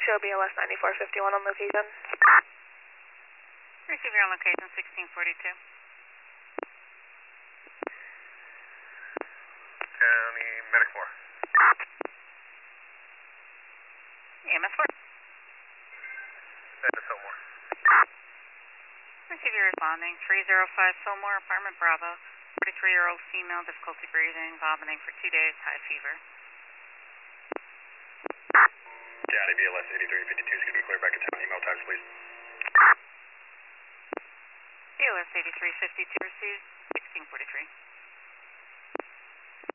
Show BLS 9451 on location. Receiver on location 1642. County Medic 4. EMS 4. That is Fillmore. Receiver responding 305 Fillmore, apartment Bravo. 43-year-old female, difficulty breathing, vomiting for 2 days, high fever. County BLS 8352 is going to be cleared back in town. Email times, please. BLS 8352 received 1643.